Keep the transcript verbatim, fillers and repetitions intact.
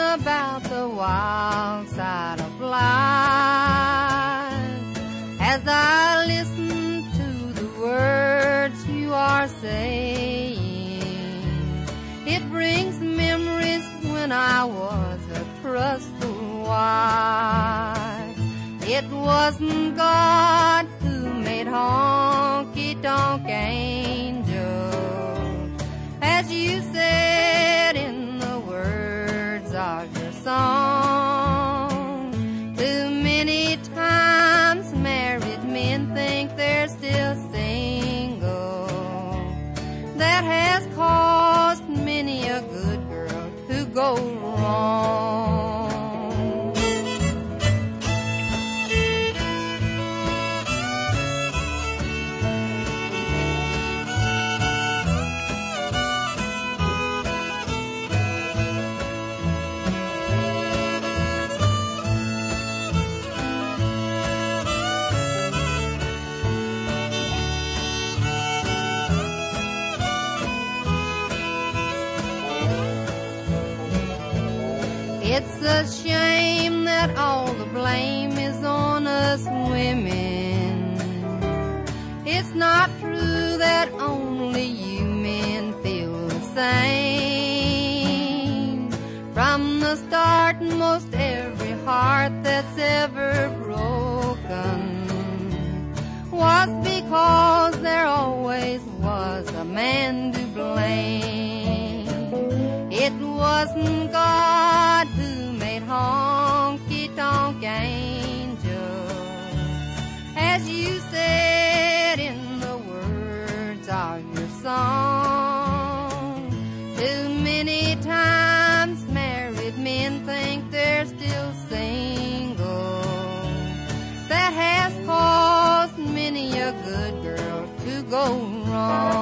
about the wild side of life. As I listen to the words you are saying, it brings memories when I was a trustful wife. It wasn't God who made honky-tonk angels, as you said in the words of your song. Too many times married men think they're still single. That has caused many a good girl to go wrong. It's a shame that all the blame is on us women. It's not true that only you men feel the same. From the start, most every heart that's ever broken was because there always was a man to blame. It wasn't God who made honky-tonk angels, as you said in the words of your song. Too many times married men think they're still single. That has caused many a good girl to go wrong.